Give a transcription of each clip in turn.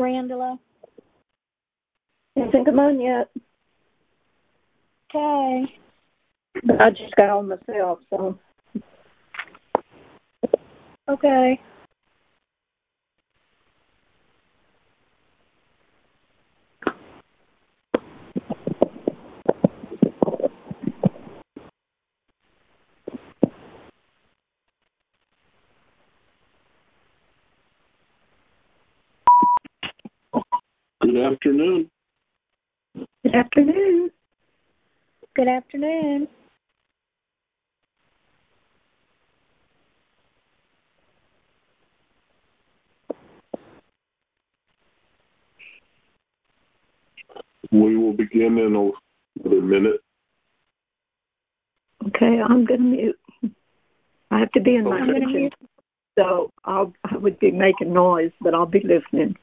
Angela? Hasn't come on yet. Okay. But I just got on myself, so. Okay. Good afternoon. Good afternoon. Good afternoon. We will begin in another minute. Okay, I'm going to mute. I have to be in my Okay. kitchen, so I would be making noise, but I'll be listening.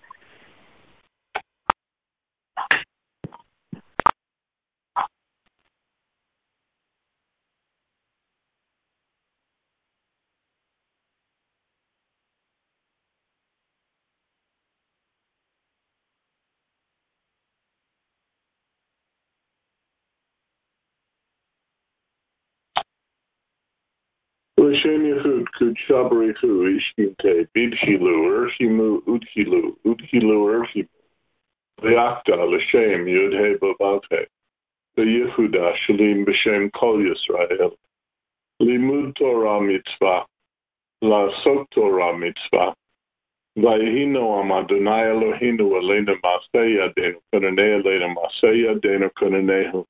L'Shem Yehud Kudshabarihu Ishkinte Bidhilu Urshimu Udhilu Urshimu Leakta L'Shem Yudhe Babate the Yehuda Shalim B'Shem Kol Yisrael Limud Torah Mitzvah La'asok Torah Mitzvah Vayihino Am Adonai Eloheinu Aleinu Masei Yadeinu Kunanei Aleinu Masei Yadeinu Kunanehu.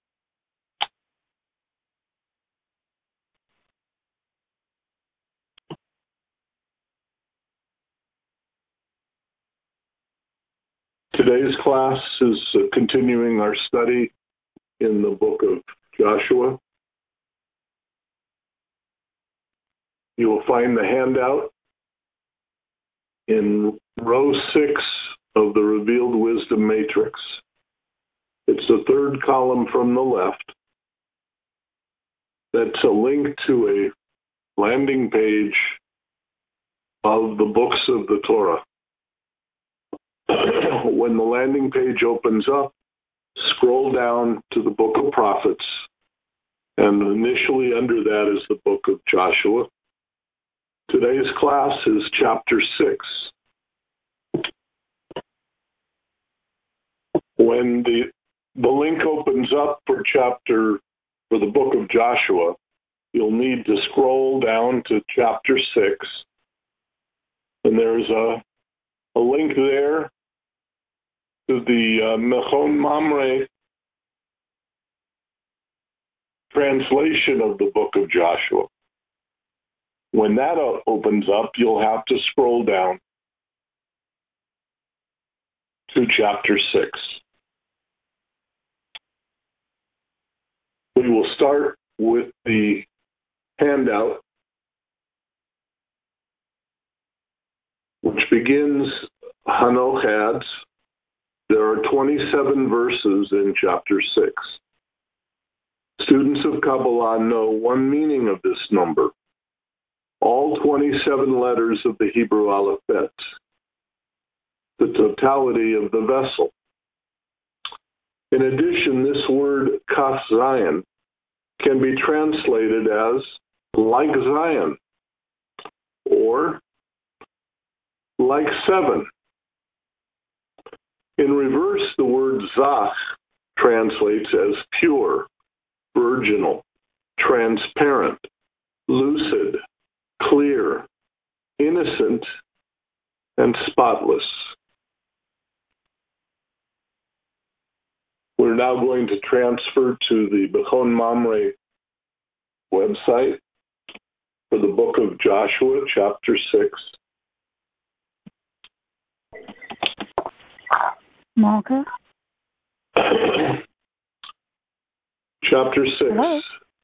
Today's class is continuing our study in the book of Joshua. You will find the handout in row 6 of the Revealed Wisdom Matrix. It's the third column from the left. That's a link to a landing page of the books of the Torah. When the landing page opens up, scroll down to the Book of Prophets, and initially under that is the book of Joshua. Today's class is chapter 6. When the link opens up for the book of Joshua, you'll need to scroll down to chapter 6, and there's a link there to the Mechon Mamre translation of the book of Joshua. When that opens up, you'll have to scroll down to chapter 6. We will start with the handout, which begins Hanoch adds. There are 27 verses in chapter 6. Students of Kabbalah know one meaning of this number. All 27 letters of the Hebrew alphabet, the totality of the vessel. In addition, this word Kaf Zion can be translated as like Zion or like 7. In reverse, the word Zach translates as pure, virginal, transparent, lucid, clear, innocent, and spotless. We're now going to transfer to the Mechon Mamre website for the book of Joshua, chapter 6. Malka? Chapter 6. Hello?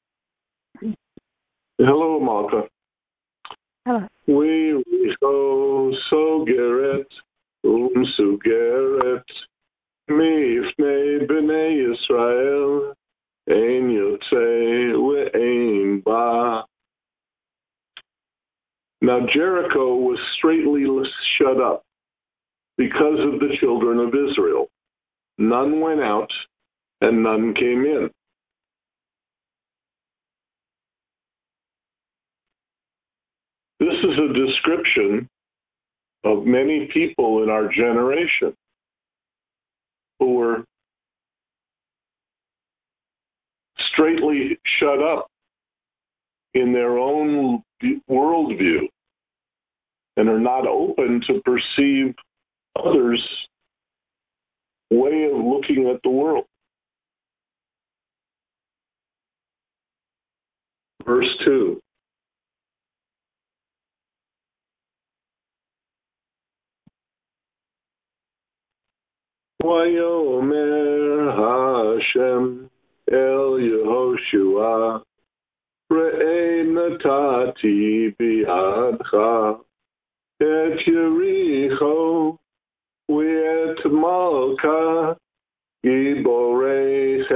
Hello, Malka. Hello. We go so geret, sugeret, mifnei b'nei Yisrael, ein yotzei ve'ein ba. Now Jericho was straitly shut up, because of the children of Israel. None went out and none came in. This is a description of many people in our generation who were straightly shut up in their own worldview and are not open to perceive others' way of looking at the world. Verse 2. Vayomer Hashem El Yehoshua Re'e natati bi'adcha et Yericho V'et Malka Giborei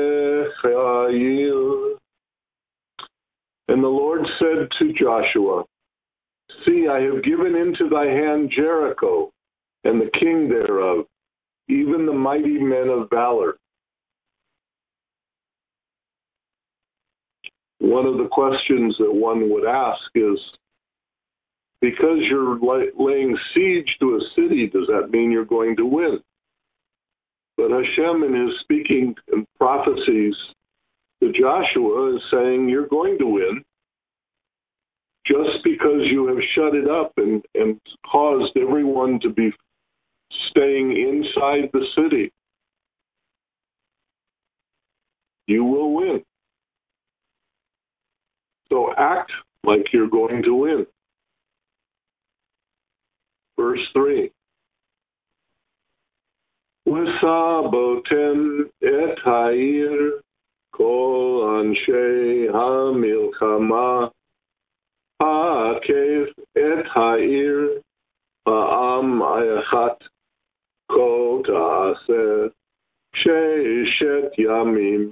Chayil. And the Lord said to Joshua, See, I have given into thy hand Jericho and the king thereof, even the mighty men of valor. One of the questions that one would ask is, because you're laying siege to a city, does that mean you're going to win? But Hashem, in his speaking and prophecies to Joshua, is saying you're going to win just because you have shut it up and caused everyone to be staying inside the city. You will win. So act like you're going to win. Verse 3. V'sabotem et ha'ir kol anshe ha'milchama ha'akev et ha'ir ha'am ayachat kol ta'aseh she'eshet yamim.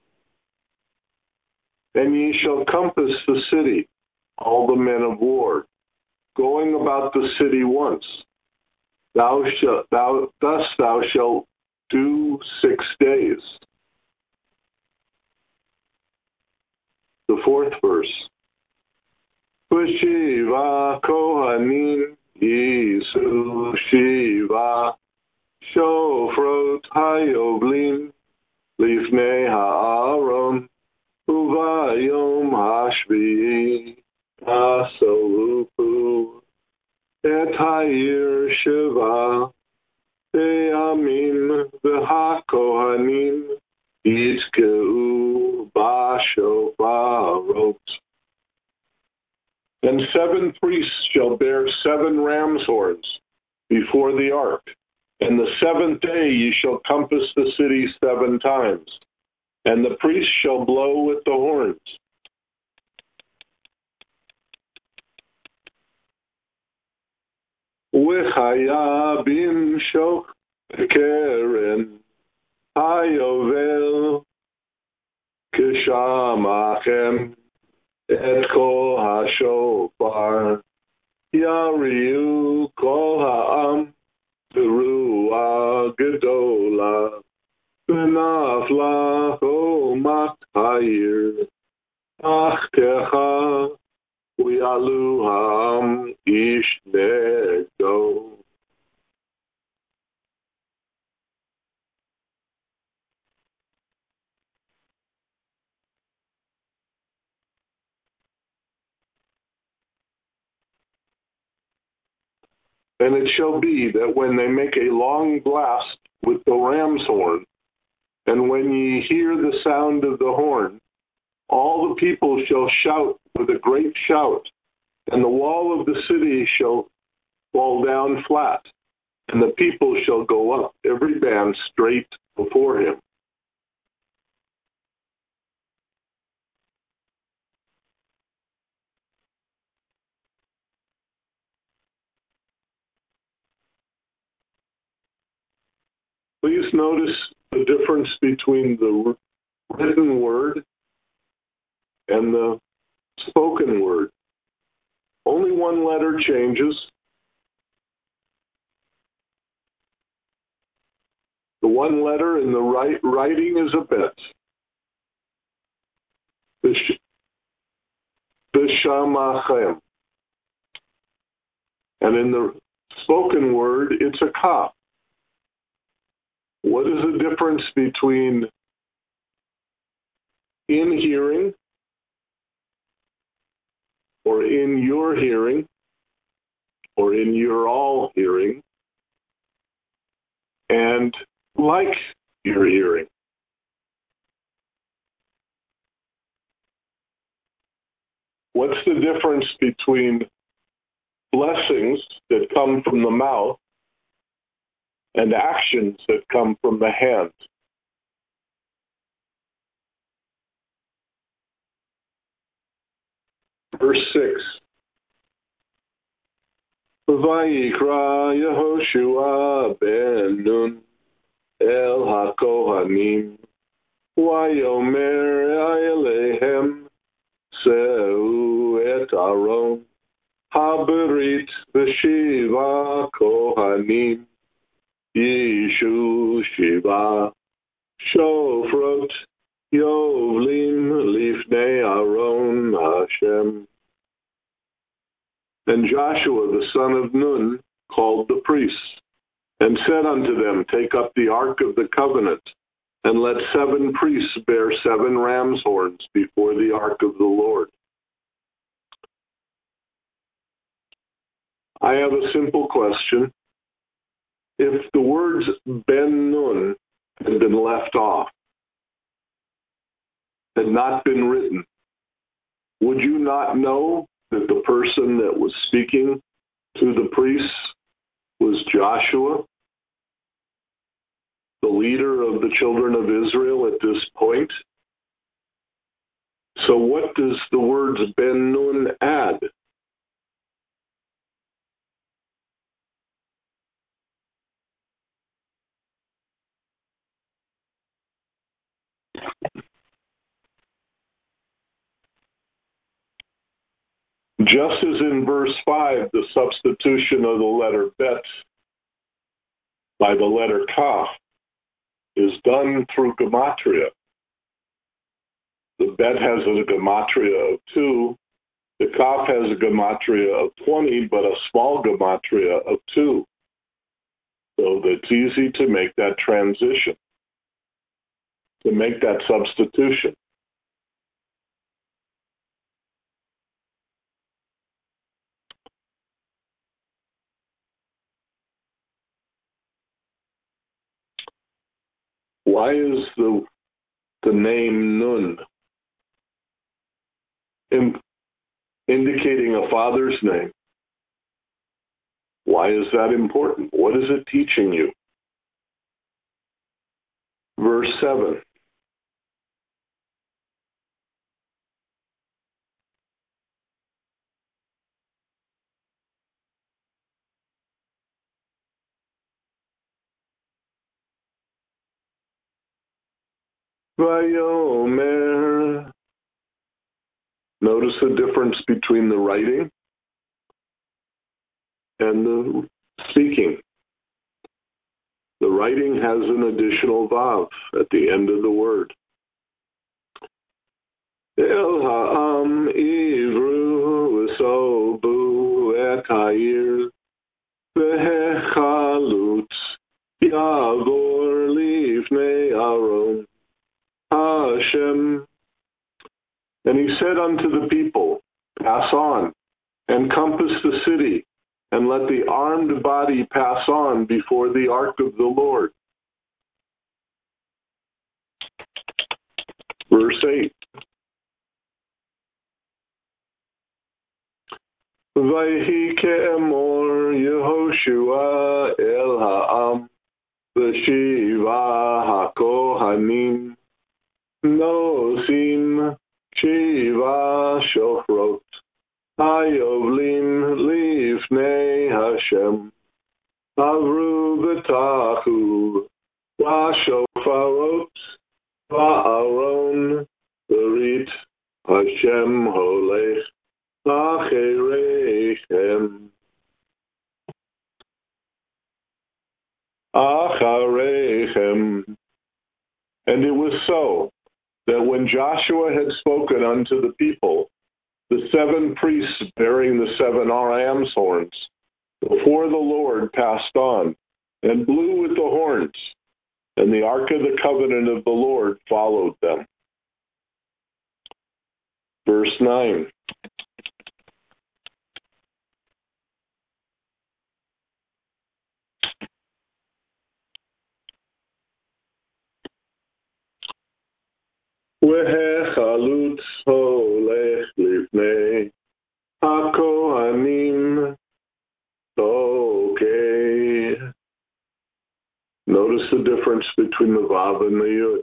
And ye shall compass the city, all the men of war, going about the city once. Thus thou shalt do 6 days. The fourth verse. V'shiva kohanim yisu shiva shofrot hayoglim lifnei ha'aron uvayom hashvi'i asolupu et ha'ir shiva ve'amim v'hakohanim yitkeu ba'shofarot. And 7 priests shall bear 7 ram's horns before the ark, and the 7th day ye shall compass the city 7 times, and the priests shall blow with the horns. V'chaya bimshok keren hayovel kishamachem et kol hashofar yariu kol ha'am teruah gedola v'nafla chomat ha'ir achtecha v'yalu ha'am ish negdo. And it shall be that when they make a long blast with the ram's horn, and when ye hear the sound of the horn, all the people shall shout with a great shout, and the wall of the city shall fall down flat, and the people shall go up, every man straight before him. Please notice the difference between the written word and the spoken word. Only one letter changes. The one letter in the writing is a bet. Bishamachem. And in the spoken word, it's a kaf. What is the difference between in hearing or in your hearing or in your all hearing and like your hearing? What's the difference between blessings that come from the mouth and actions that come from the hand? Verse 6. Vayikra Yehoshua ben Nun el haKohanim Vayomer Elehem Seu et Aaron Haberit v'shiva Kohanim Yishu Shiva Shofrot Yovlim Lifnei Aaron Hashem. And Joshua the son of Nun called the priests and said unto them, Take up the ark of the covenant, and let 7 priests bear 7 ram's horns before the ark of the Lord. I have a simple question. If the words Ben Nun had been left off, had not been written, would you not know that the person that was speaking to the priests was Joshua, the leader of the children of Israel at this point? So what does the words Ben Nun add? Just as in verse 5, the substitution of the letter bet by the letter kaf is done through gematria. The bet has a gematria of 2. The kaf has a gematria of 20, but a small gematria of 2. So it's easy to make that transition, to make that substitution. Why is the name Nun indicating a father's name? Why is that important? What is it teaching you? Verse 7. Vayomer. Notice the difference between the writing and the speaking. The writing has an additional vav at the end of the word. El ha'am ivru v'sobu et ha'ir v'hechalut yavor lifnei Aaron Hashem. And he said unto the people, Pass on, and compass the city, and let the armed body pass on before the ark of the Lord. Verse 8. Vayhi ke'emor Yehoshua el ha'am v'shiva ha'kohanim nosim shiva shofrot hayovlim lifnei Hashem avru b'tachu v'shofarot v'aron berit Hashem holech achareichem achareichem And it was so, that when Joshua had spoken unto the people, the 7 priests bearing the 7 ram's horns before the Lord passed on and blew with the horns, and the ark of the covenant of the Lord followed them. Verse 9. והחלוץ הולך לפני הכהנים תוקע. Notice the difference between the Vav and the Yud.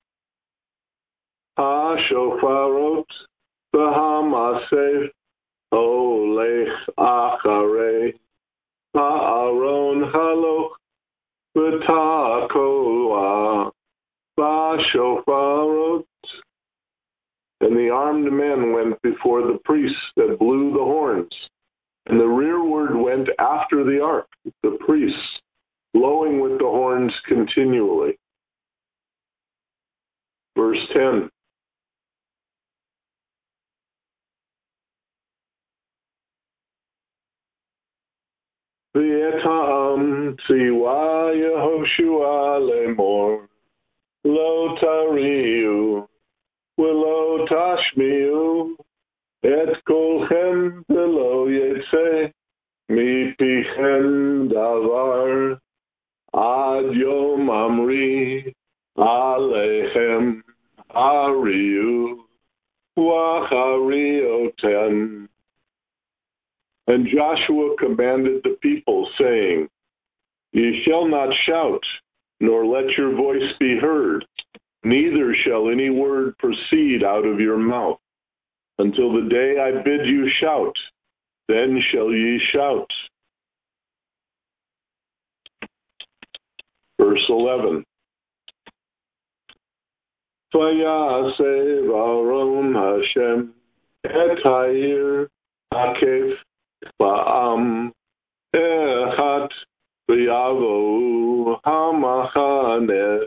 השופרות והמסף הולך אחרי הארון הלוך ותקוע בשופרות. And the armed men went before the priests that blew the horns, and the rearward went after the ark, the priests blowing with the horns continually. Verse 10. V'etam tziwa Yehoshua lemor lo tariu ולא תשמיעו את קולכם ולא יצא מפיכם דבר עד יום אמרי עליכם הריעו והריעותם. And Joshua commanded the people, saying, Ye shall not shout, nor let your voice be heard, neither shall any word proceed out of your mouth, until the day I bid you shout, then shall ye shout. Verse 11. Vayasev Aaron Hashem et ha'ir akef ba'am echat v'yavohu hamachaneh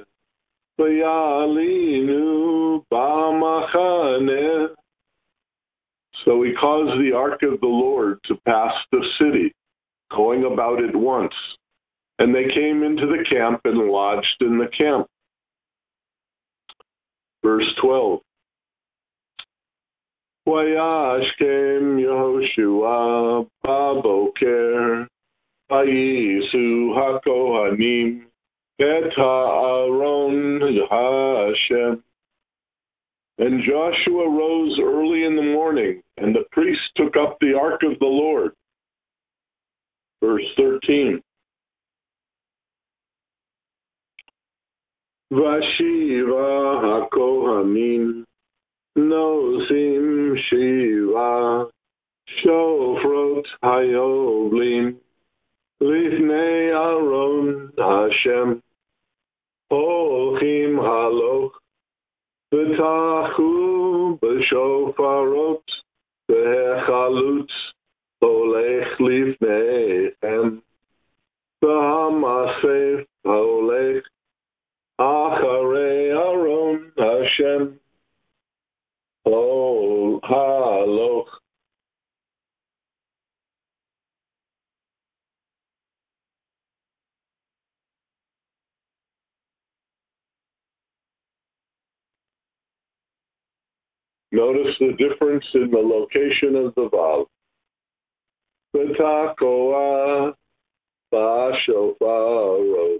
v'yalinu ba'machaneh. So he caused the ark of the Lord to pass the city, going about it once. And they came into the camp and lodged in the camp. Verse 12. Vayashkem Yehoshua baboker vayisu hakohanim et ha'aron Hashem. And Joshua rose early in the morning, and the priests took up the ark of the Lord. Verse 13. Vashiva hakohanim nosim shiva shofrot hayovlim lifnei Aaron Hashem holchim haloch v'tachu b'shofarot v'hechalutz holech lifneichem v'hamasef holech acharei Aaron Hashem hol haloch. Notice the difference in the location of the Vav. V'takoa b'shofarot.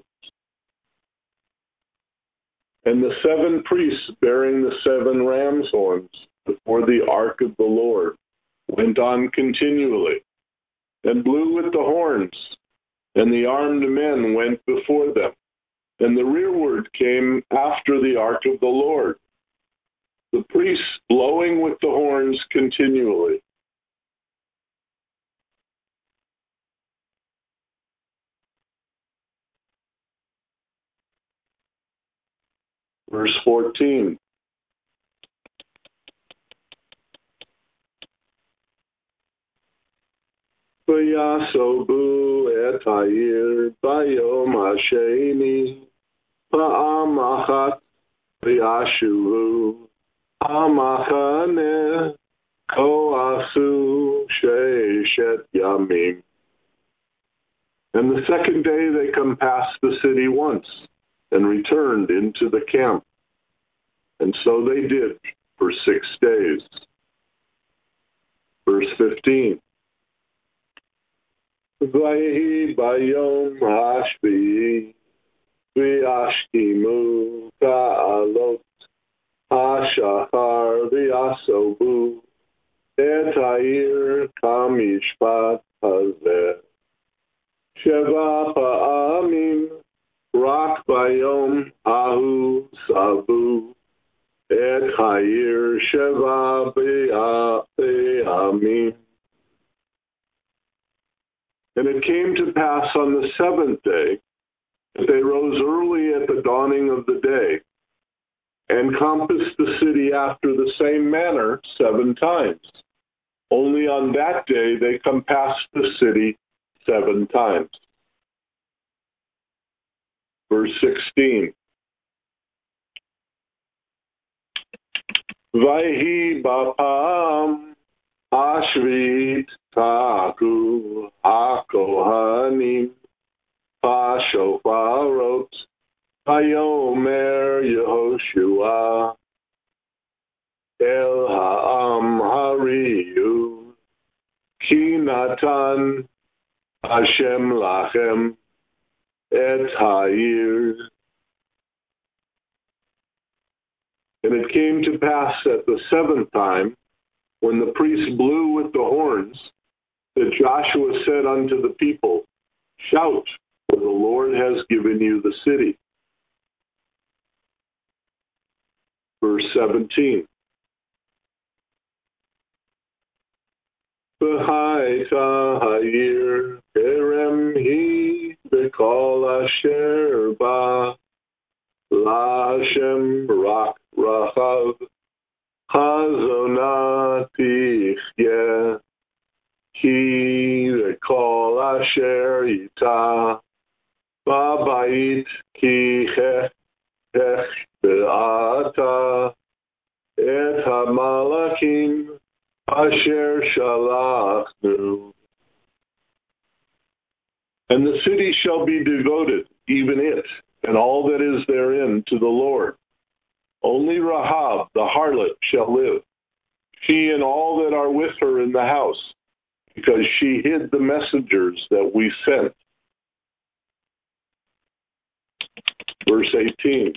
And the 7 priests bearing the 7 ram's horns before the ark of the Lord went on continually and blew with the horns, and the armed men went before them, and the rearward came after the ark of the Lord, the priests blowing with the horns continually. Verse 14. Vayasobu et ha'ir bayom hasheni pa'am achat v'yashuvu hamachane koasu sheishet yamim. And the second day they compassed the city once and returned into the camp. And so they did for 6 days. Verse 15. Vayhi bayom hashvi'i v'yashkimu ka'alot hashachar v'yasobu et ha'ir kamishpat hazeh. Sheva pa'amim rak bayom ahu sabu et ha'ir sheva be'amim. And it came to pass on the seventh day that they rose early at the dawning of the day and compassed the city after the same manner 7 times. Only on that day they compassed the city 7 times. Verse 16. Vayhi ba'am ashvit taku hakohanim pashofarot vayomer Yehoshua el ha'am hariyu ki natan Hashem lachem et ha'ir. And it came to pass at the 7th time, when the priest blew with the horns, that Joshua said unto the people, Shout, for the Lord has given you the city. Verse 17. V'haita ha'ir kerem hi b'kol asher ba la'Hashem rak rachav chazona tichye ki b'kol asher yita ba'bayit ki chech be'ata et ha'malakim asher shalachnu. And the city shall be devoted, even it, and all that is therein, to the Lord. Only Rahab, the harlot, shall live, she and all that are with her in the house, because she hid the messengers that we sent. Verse 18.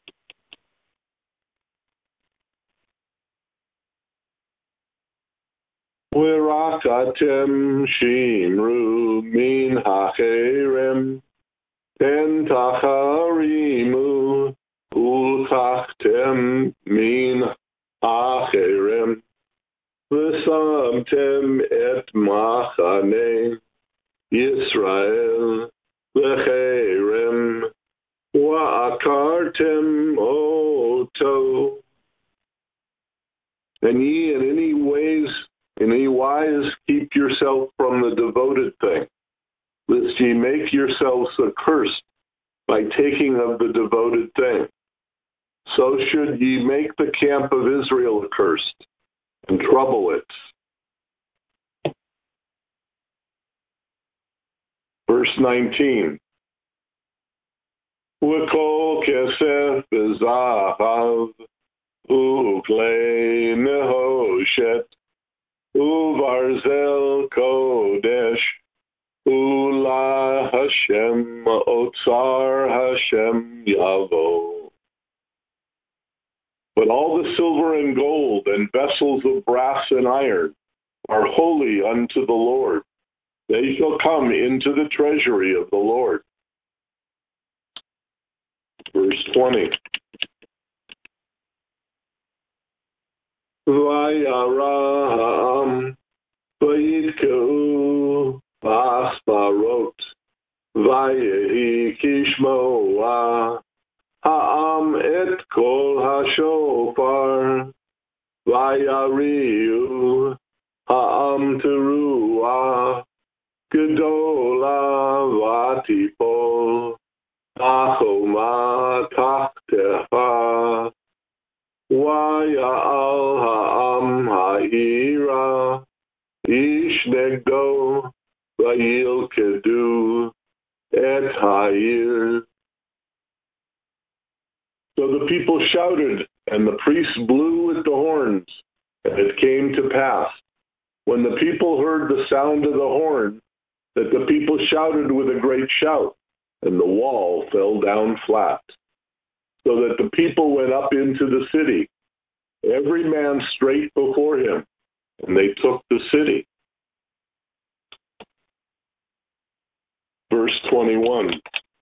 V'rakatem shimru min hacherem ten tacharimu ulchachtem min hacherem v'samtem et machane Yisrael v'cherem wa'akartem oto. And ye in any wise keep yourself from the devoted thing, lest ye make yourselves accursed by taking of the devoted thing. So should ye make the camp of Israel accursed and trouble it. Verse 19. V'kol kesef v'zahav u'klei nehoshet u'varzel kodesh Ula Hashem Otsar Hashem Yavo. But all the silver and gold and vessels of brass and iron are holy unto the Lord. They shall come into the treasury of the Lord. Verse 20. Vayara ha'am vayitke'u Asparot, Vayehi Kishmoa, Ha'am et kol hashofar, Vayariu, Ha'am teruah, Gedola vatipol, Achoma tachtecha, negdo vayilkedu et ha'ir. So the people shouted, and the priests blew with the horns. And it came to pass, when the people heard the sound of the horn, that the people shouted with a great shout, and the wall fell down flat. So that the people went up into the city, every man straight before him, and they took the city. Verse 21.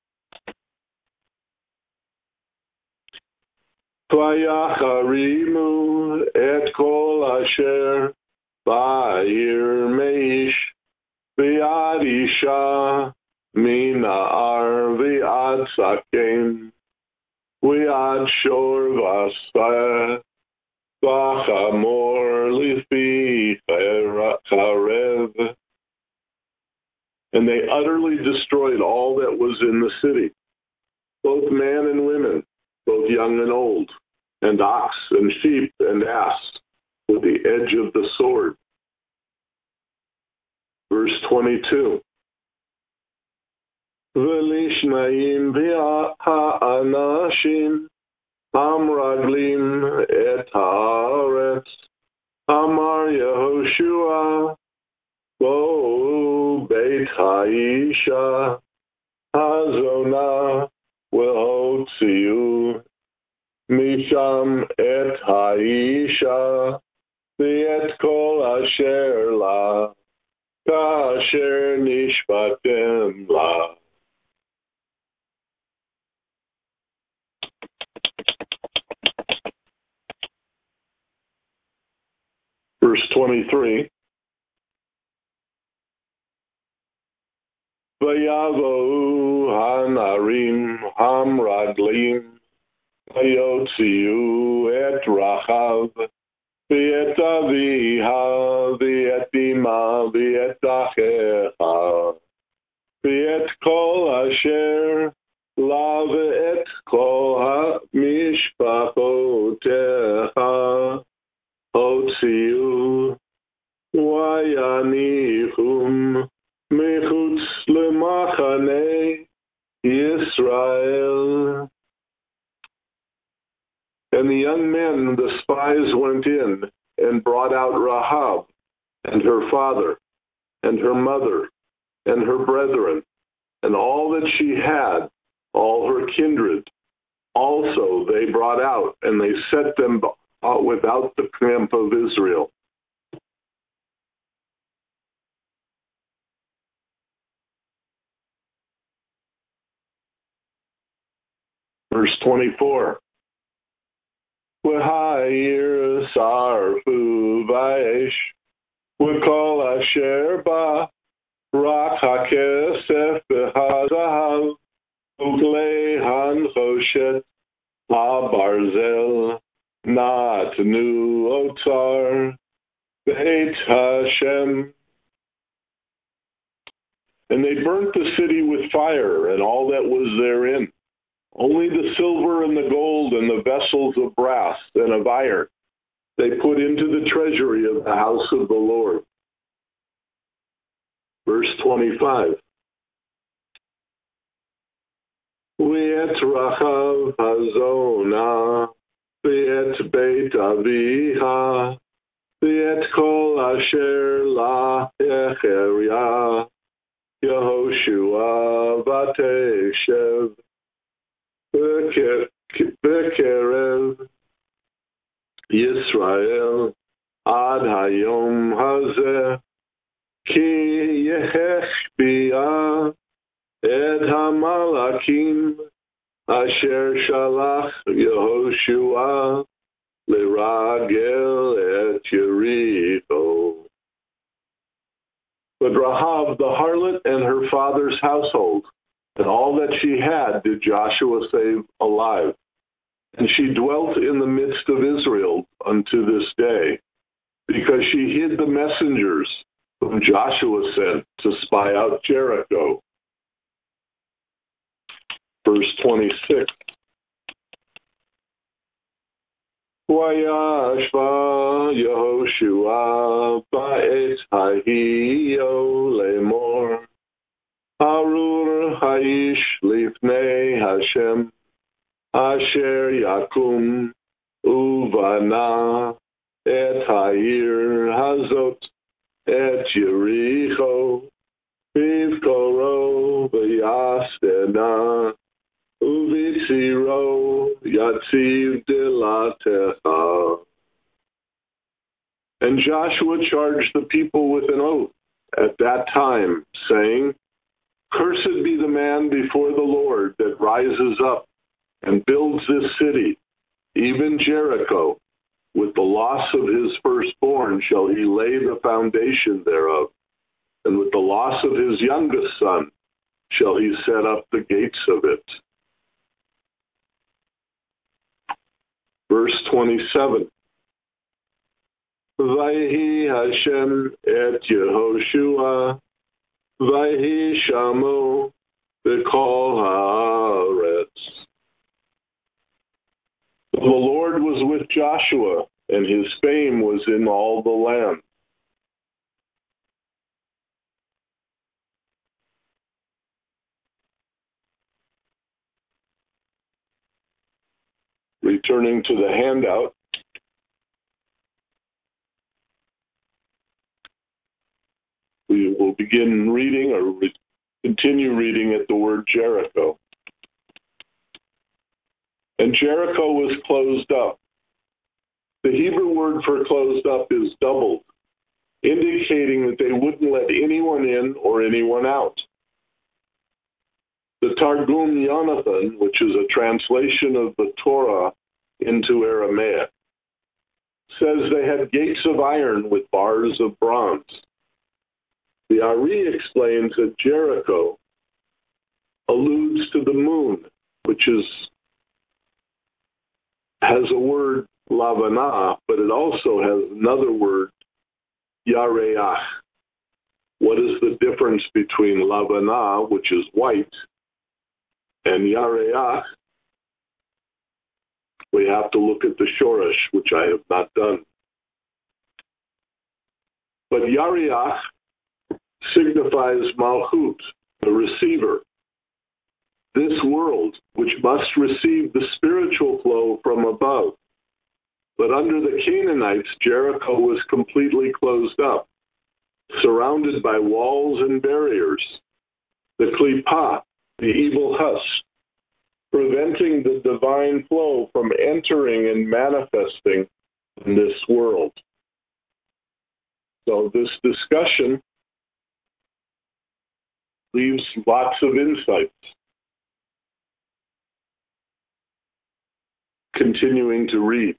Vayacharimu et kol asher ba'ir meish v'ad isha mina'ar v'ad sakem v'ad shor v'asfeh v'chamor lifi charev. And they utterly destroyed all that was in the city, both man and women, both young and old, and ox and sheep and ass, with the edge of the sword. Verse 22. V'lishnaim v'ha'anashim hamraglim et haaretz amar Yehoshua bo beit ha'isha hazona v'hotziu misham et ha'isha v'et kol asher la kasher nishpatem la. Verse 23. Vayavo hanarim hamradlim vayotziu et rachav v'et aviha v'et ima v'et achecha v'et kol asher la v'et kol ha'mishpachotecha hotziu vayanichum mechutz lemachane Yisrael. And the young men, the spies, went in and brought out Rahab and her father and her mother and her brethren and all that she had, all her kindred. Also they brought out, and they set them without the camp of Israel. Verse 24. V'ha'ir sarfu v'esh v'kol asher ba rak ha'kesef v'hazahav u'klei hanchoshet ha'barzel natnu otzar beit Hashem. And they burnt the city with fire and all that was therein. Only the silver and the gold and the vessels of brass and of iron they put into the treasury of the house of the Lord. Verse 25. V'et Rachav hazona v'et beit aviha v'et kol asher la echeria Yehoshua v'teshev Bekerev Yisrael ad hayom hazeh ki yehechbia ed hamalakim asher shalach Yehoshua leragel et Yericho. But Rahab the harlot and her father's household and all that she had did Joshua save alive. And she dwelt in the midst of Israel unto this day, because she hid the messengers whom Joshua sent to spy out Jericho. Verse 26. וישבה יהושע בעת ההיא לאמור, ארור האיש לפני השם, אשר יקום ובנה את העיר הזאת, את יריחו, בבקורו ויסתנה, ובצירו יציב דלתך. And Joshua charged the people with an oath at that time, saying, Cursed be the man before the Lord that rises up and builds this city, even Jericho. With the loss of his firstborn shall he lay the foundation thereof, and with the loss of his youngest son shall he set up the gates of it. Verse 27. Vayhi Hashem et Yehoshua, Vayhi Shamu b'kol haaretz. The Lord was with Joshua, and his fame was in all the land. Returning to the handout, we will begin reading or continue reading at the word Jericho. And Jericho was closed up. The Hebrew word for closed up is doubled, indicating that they wouldn't let anyone in or anyone out. The Targum Yonathan, which is a translation of the Torah into Aramaic, says they had gates of iron with bars of bronze. The Ari explains that Jericho alludes to the moon, which has a word lavana, but it also has another word, yareach. What is the difference between lavana, which is white, and yareach? We have to look at the shoresh, which I have not done. But yareach signifies malchut, the receiver. This world, which must receive the spiritual flow from above. But under the Canaanites, Jericho was completely closed up, surrounded by walls and barriers. The klippah, the evil husk, preventing the divine flow from entering and manifesting in this world. So this discussion leaves lots of insights. Continuing to read.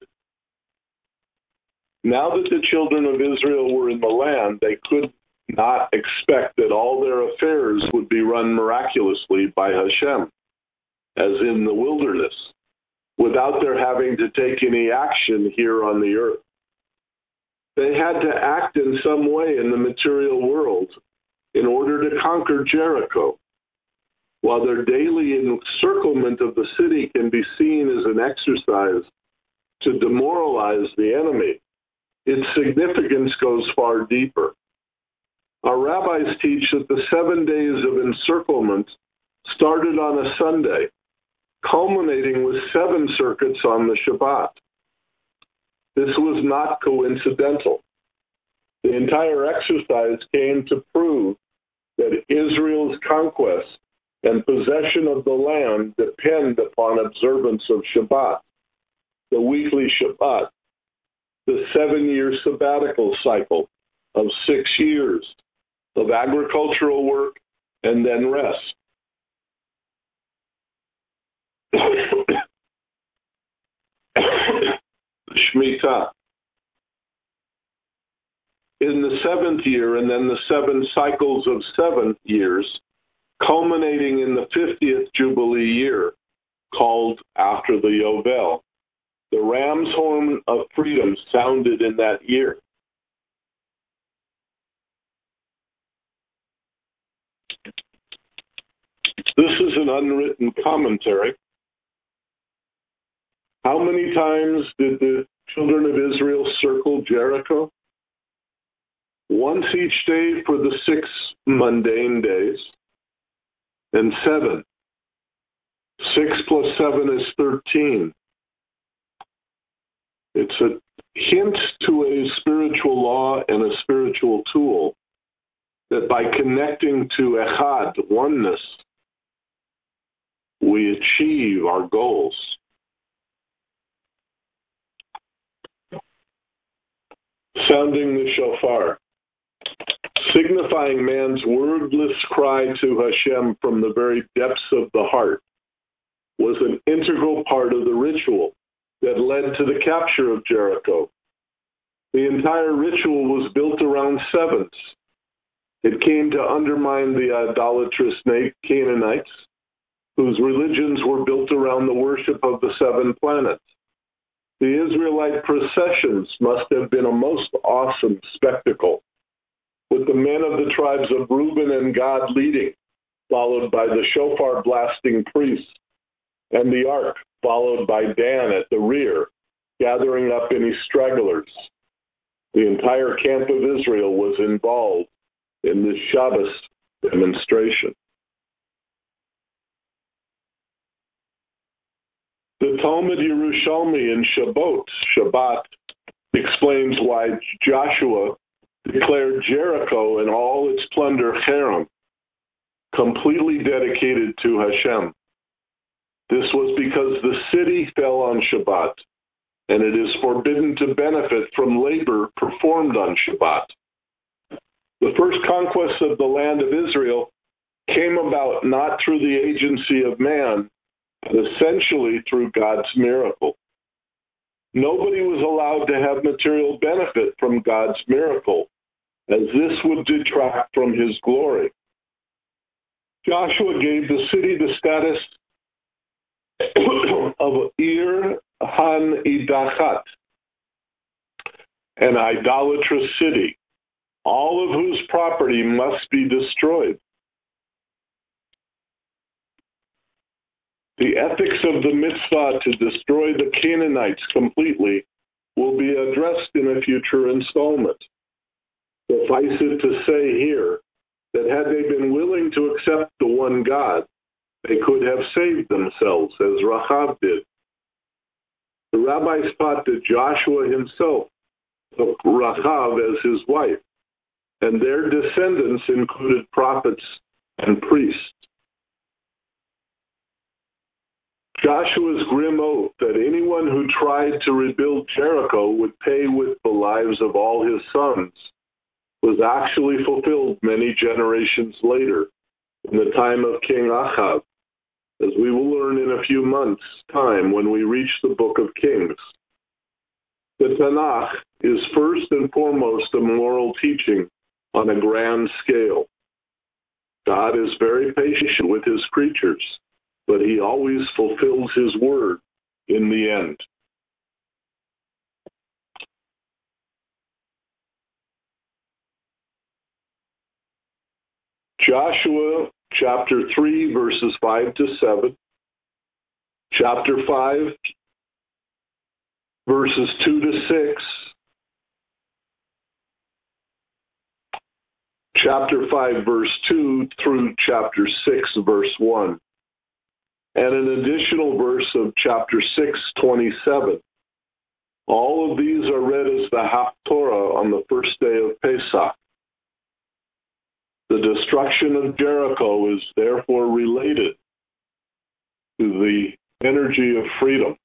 Now that the children of Israel were in the land, they could not expect that all their affairs would be run miraculously by Hashem, as in the wilderness, without their having to take any action here on the earth. They had to act in some way in the material world in order to conquer Jericho. While their daily encirclement of the city can be seen as an exercise to demoralize the enemy, its significance goes far deeper. Our rabbis teach that the 7 days of encirclement started on a Sunday, culminating with 7 circuits on the Shabbat. This was not coincidental. The entire exercise came to prove that Israel's conquest and possession of the land depend upon observance of Shabbat, the weekly Shabbat, the 7-year sabbatical cycle of 6 years of agricultural work and then rest. Shemitah. In the 7th year, and then the 7 cycles of 7 years, culminating in the 50th Jubilee year, called after the Yovel. The ram's horn of freedom sounded in that year. This is an unwritten commentary. How many times did the children of Israel circle Jericho? Once each day for the 6 mundane days, and 7. 6 plus 7 is 13. It's a hint to a spiritual law and a spiritual tool that by connecting to Echad, oneness, we achieve our goals. Sounding the shofar, signifying man's wordless cry to Hashem from the very depths of the heart, was an integral part of the ritual that led to the capture of Jericho. The entire ritual was built around sevens. It came to undermine the idolatrous Canaanites, whose religions were built around the worship of the 7 planets. The Israelite processions must have been a most awesome spectacle, with the men of the tribes of Reuben and Gad leading, followed by the shofar blasting priests, and the ark, followed by Dan at the rear, gathering up any stragglers. The entire camp of Israel was involved in this Shabbos demonstration. The Talmud Yerushalmi in Shabbat, explains why Joshua declared Jericho and all its plunder Cherem, completely dedicated to Hashem. This was because the city fell on Shabbat, and it is forbidden to benefit from labor performed on Shabbat. The first conquest of the land of Israel came about not through the agency of man, but essentially through God's miracle. Nobody was allowed to have material benefit from God's miracle, as this would detract from his glory. Joshua gave the city the status of Ir Han-Idachat, an idolatrous city, all of whose property must be destroyed. The ethics of the mitzvah to destroy the Canaanites completely will be addressed in a future installment. Suffice it to say here that had they been willing to accept the one God, they could have saved themselves, as Rahab did. The rabbis taught that Joshua himself took Rahab as his wife, and their descendants included prophets and priests. Joshua's grim oath that anyone who tried to rebuild Jericho would pay with the lives of all his sons was actually fulfilled many generations later, in the time of King Ahab, as we will learn in a few months' time when we reach the book of Kings. The Tanakh is first and foremost a moral teaching on a grand scale. God is very patient with his creatures, but he always fulfills his word in the end. Joshua chapter 3, verses 5 to 7, chapter 5, verses 2 to 6, chapter 5, verse 2 through chapter 6, verse 1, and an additional verse of chapter 6, 27. All of these are read as the Haftorah on the first day of Pesach. The destruction of Jericho is therefore related to the energy of freedom.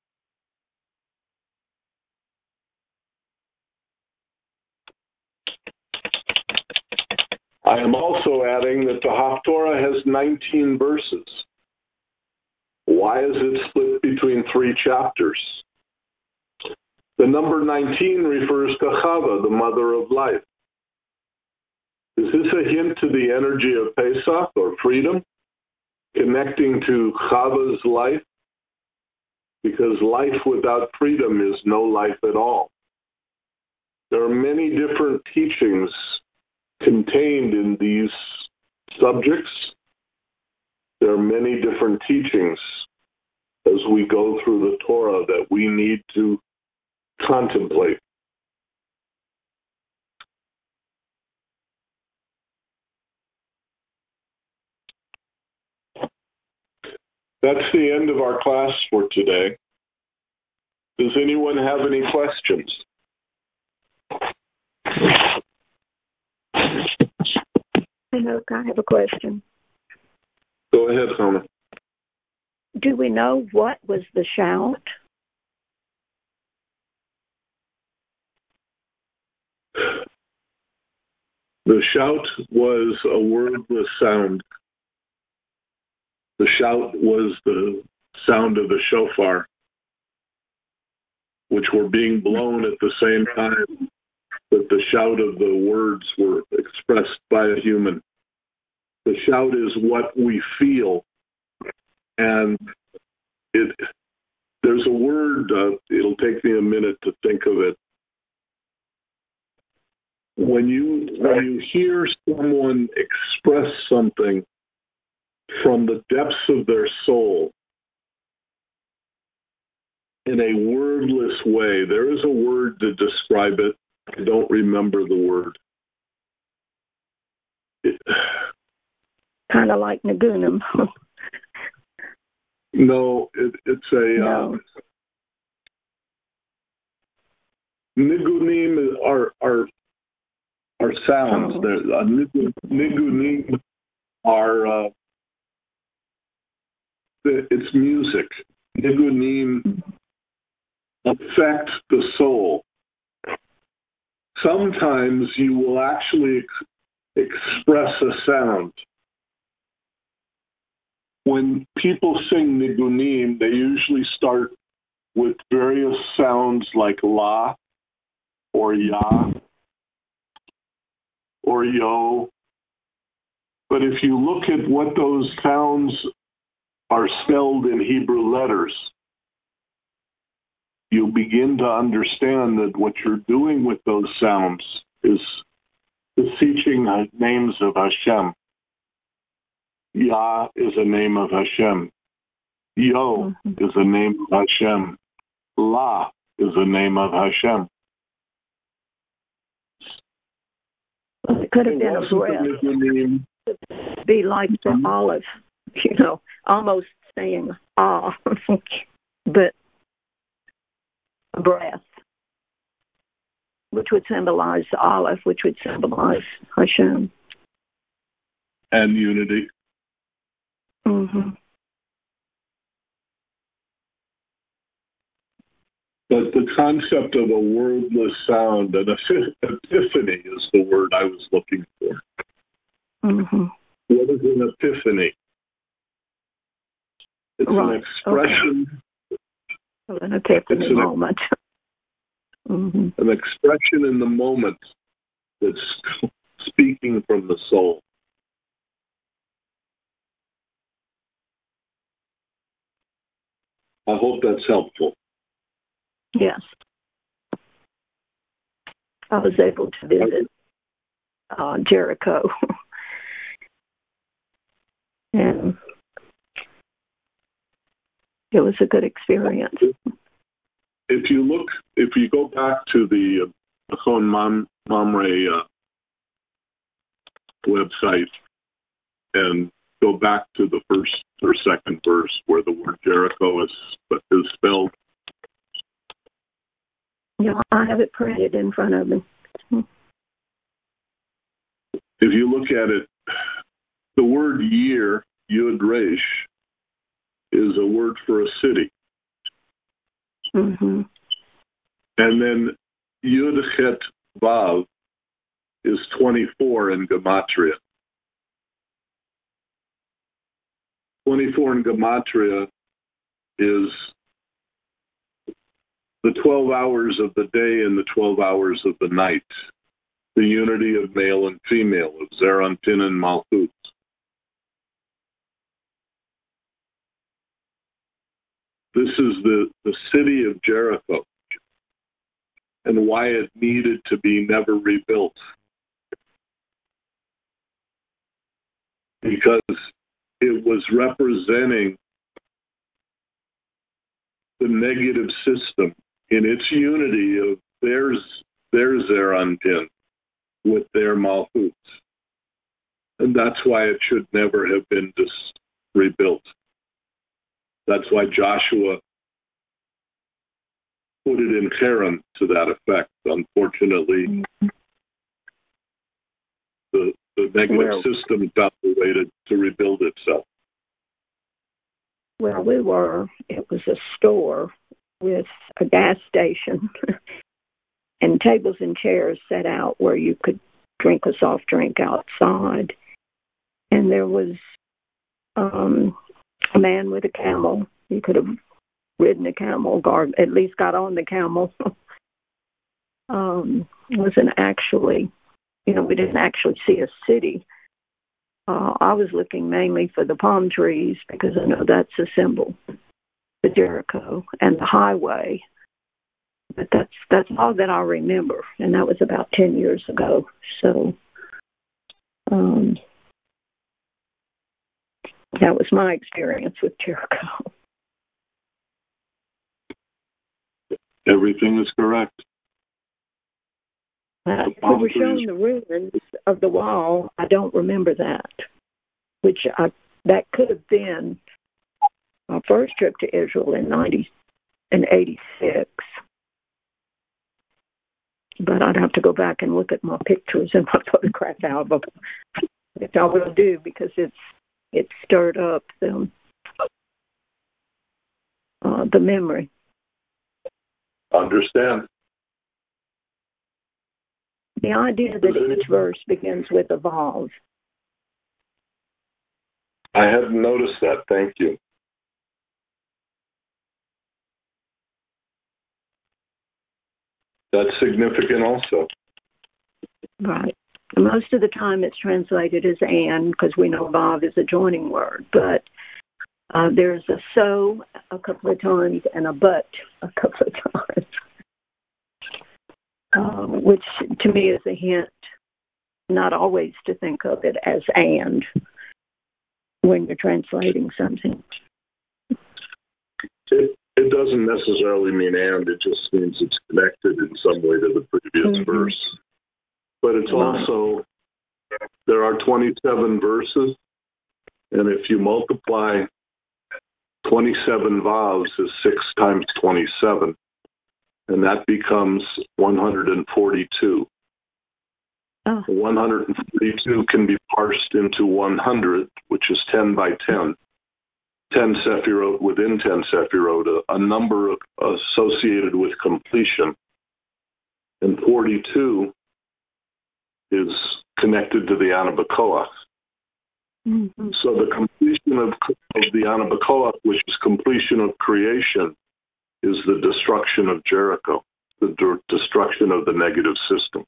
I am also adding that the Haftorah has 19 verses. Why is it split between 3 chapters? The number 19 refers to Chava, the mother of life. Is this a hint to the energy of Pesach, or freedom, connecting to Chava's life? Because life without freedom is no life at all. There are many different teachings contained in these subjects. There are many different teachings as we go through the Torah that we need to contemplate. That's the end of our class for today. Does anyone have any questions? Look, I have a question. Go ahead, Hannah. Do we know what was the shout? The shout was a wordless sound. The shout was the sound of the shofar, which were being blown at the same time that the shout of the words were expressed by a human. The shout is what we feel, and there's a word, it'll take me a minute to think of it. When you hear someone express something from the depths of their soul in a wordless way, there is a word to describe it. I don't remember the word. Kind of like Nagunim. No, it's a... No. Nigunim are sounds. Oh. Nigunim are... it's music. Nigunim affect the soul. Sometimes you will actually express a sound. When people sing nigunim, they usually start with various sounds like la, or ya, or yo. But if you look at what those sounds are spelled in Hebrew letters, you'll begin to understand that what you're doing with those sounds is beseeching the names of Hashem. Yah is a name of Hashem. Yo is a name of Hashem. La is a name of Hashem. Well, it could have been a breath. Be like the olive, almost saying ah, but a breath, which would symbolize the olive, which would symbolize Hashem. And unity. Mm-hmm. But the concept of a wordless sound, an epiphany is the word I was looking for. Mm-hmm. What is an epiphany? It's right. an expression. Okay. An epiphany moment. Mm-hmm. An expression in the moment that's speaking from the soul. I hope that's helpful. Yes. I was able to visit Jericho. And it was a good experience. If you go back to the Machon Mamre website and go back to the first or second verse where the word Jericho is spelled. Yeah, I have it printed in front of me. If you look at it, the word year, Yud Resh, is a word for a city. Mm-hmm. And then Yud Chet Vav is 24 in Gematria. 24 in Gematria is the 12 hours of the day and the 12 hours of the night, the unity of male and female, of Zeranpin and Malchut. This is the city of Jericho and why it needed to be never rebuilt. Because it was representing the negative system in its unity of their Zeranpin with their Malchut. And that's why it should never have been rebuilt. That's why Joshua put it in Haran to that effect. Unfortunately, the negative system found a way to rebuild itself. Where we were, it was a store with a gas station and tables and chairs set out where you could drink a soft drink outside. And there was a man with a camel. You could have ridden a camel, at least got on the camel. Wasn't actually, we didn't actually see a city. I was looking mainly for the palm trees because I know that's a symbol for Jericho and the highway. But that's all that I remember, and that was about 10 years ago. So that was my experience with Jericho. Everything is correct. We were shown the ruins of the wall. I don't remember that, that could have been my first trip to Israel in 86. But I'd have to go back and look at my pictures and my photograph album, which I will do because it stirred up the memory. Understand. The idea that each verse begins with a vav. I hadn't noticed that. Thank you. That's significant also. Right. Most of the time it's translated as and because we know vav is a joining word, but there's a so a couple of times and a but a couple of times. Which to me is a hint, not always to think of it as and when you're translating something. It doesn't necessarily mean and, it just means it's connected in some way to the previous verse. But it's also, there are 27 verses, and if you multiply 27 vavs is 6 times 27. And that becomes 142. Oh. 142 can be parsed into 100, which is 10 by 10. 10 Sephirot within 10 Sephirot, a number associated with completion. And 42 is connected to the Ana B'Koach. Mm-hmm. So the completion of the Ana B'Koach, which is completion of creation, is the destruction of Jericho, the destruction of the negative system.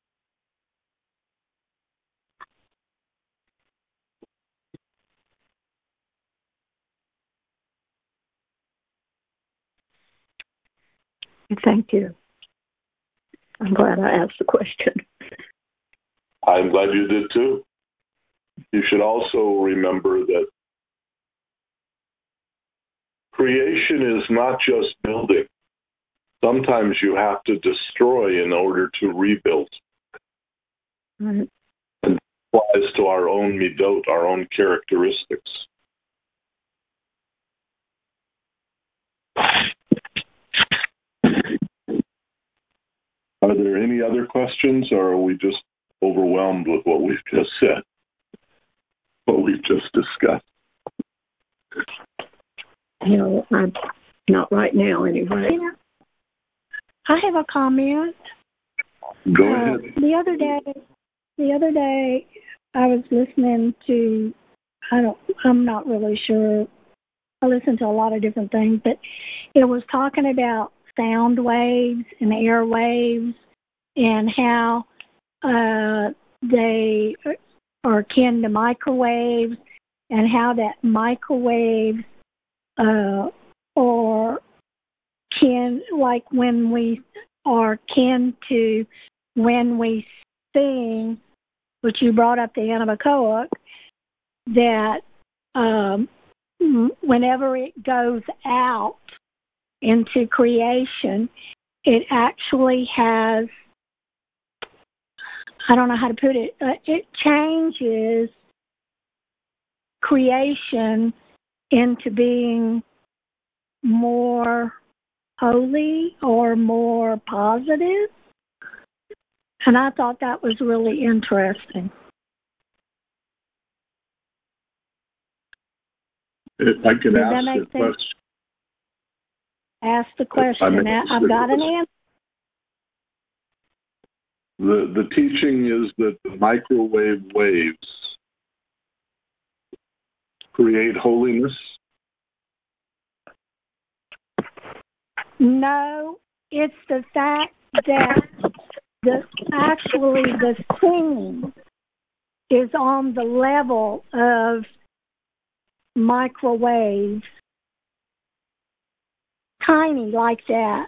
Thank you. I'm glad I asked the question. I'm glad you did too. You should also remember that creation is not just building. Sometimes you have to destroy in order to rebuild. Mm-hmm. And it applies to our own midot, our own characteristics. Are there any other questions, or are we just overwhelmed with what we've just said, what we've just discussed? I'm not right now anyway. I have a comment. Go ahead. The other day, I was listening to, I'm not really sure. I listen to a lot of different things, but it was talking about sound waves and air waves and how they are akin to microwaves and how that microwaves or kin, like when we are kin to when we sing, which you brought up the Ana B'Koach, that whenever it goes out, into creation, it actually has, I don't know how to put it, it changes creation into being more holy or more positive. And I thought that was really interesting. If I could ask a question. Ask the question. I've got an answer. The teaching is that the microwave waves create holiness? No, it's the fact that actually the singing is on the level of microwaves, tiny like that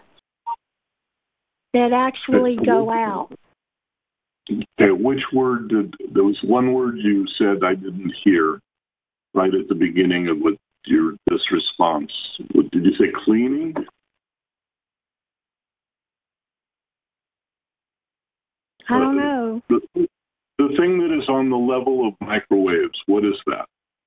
actually go out. Okay, which word there was one word you said I didn't hear right at the beginning of this response. Did you say cleaning? I don't know. The thing that is on the level of microwaves, what is that?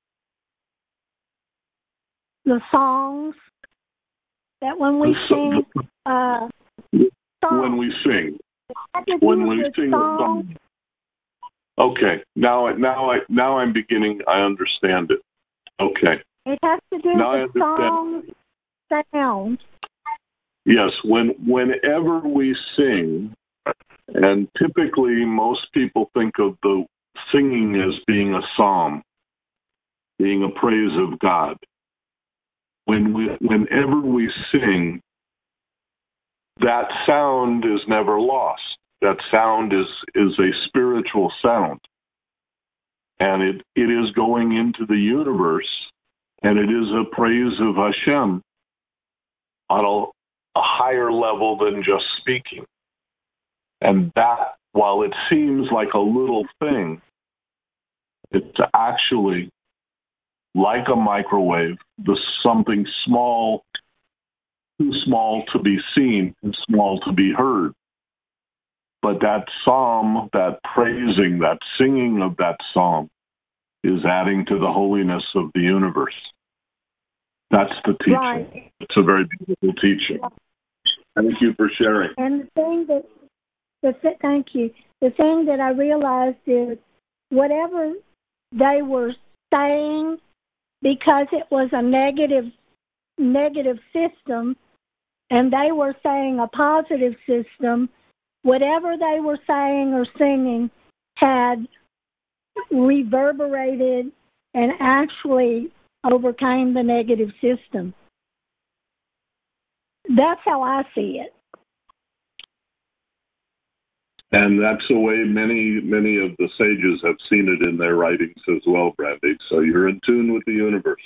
The songs that when we sing. When we sing. When we sing a song. Okay, now I'm beginning. I understand it. Okay. It has to do with song sound. Yes, whenever we sing, and typically most people think of the singing as being a psalm, being a praise of God. Whenever we sing, that sound is never lost. That sound is a spiritual sound. And it is going into the universe, and it is a praise of Hashem on a higher level than just speaking. And that, while it seems like a little thing, it's actually like a microwave, something small, too small to be seen, too small to be heard. But that psalm, that praising, that singing of that psalm is adding to the holiness of the universe. That's the teaching. Right. It's a very beautiful teaching. Thank you for sharing. And thank you. The thing that I realized is whatever they were saying, because it was a negative system, and they were saying a positive system, whatever they were saying or singing had reverberated and actually overcame the negative system. That's how I see it. And that's the way many of the sages have seen it in their writings as well, Brandy. So you're in tune with the universe.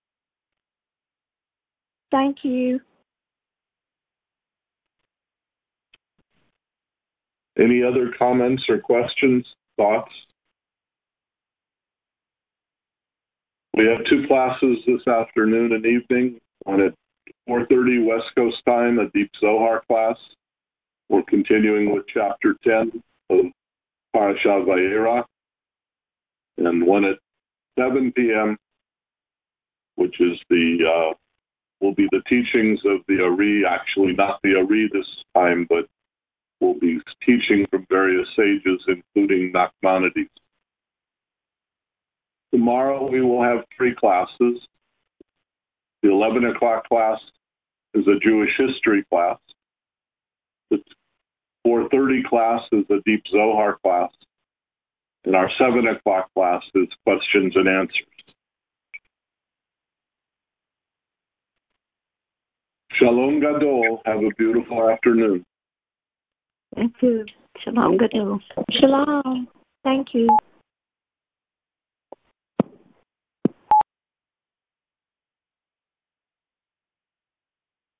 Thank you. Any other comments or questions, thoughts? We have 2 classes this afternoon and evening. One at 4:30 West Coast time, a Deep Zohar class. We're continuing with Chapter 10 of Parashat Vayera. And one at 7 p.m., which is will be the teachings of the Ari, actually not the Ari this time, but we'll be teaching from various sages, including Nachmanides. Tomorrow we will have 3 classes. The 11 o'clock class is a Jewish history class. The 4:30 class is a Deep Zohar class. And our 7 o'clock class is questions and answers. Shalom Gadol. Have a beautiful afternoon. Thank you. Shalom Gadol. Shalom. Thank you.